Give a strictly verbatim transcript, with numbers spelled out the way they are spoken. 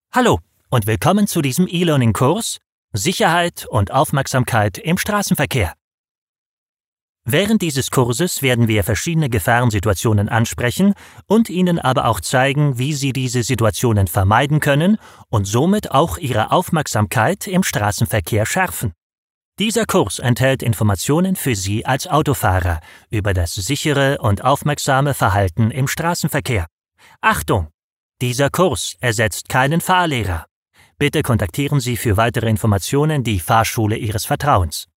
Hallo und willkommen zu diesem E-Learning-Kurs Sicherheit und Aufmerksamkeit im Straßenverkehr. Während dieses Kurses werden wir verschiedene Gefahrensituationen ansprechen und Ihnen aber auch zeigen, wie Sie diese Situationen vermeiden können und somit auch Ihre Aufmerksamkeit im Straßenverkehr schärfen. Dieser Kurs enthält Informationen für Sie als Autofahrer über das sichere und aufmerksame Verhalten im Straßenverkehr. Achtung! Dieser Kurs ersetzt keinen Fahrlehrer. Bitte kontaktieren Sie für weitere Informationen die Fahrschule Ihres Vertrauens.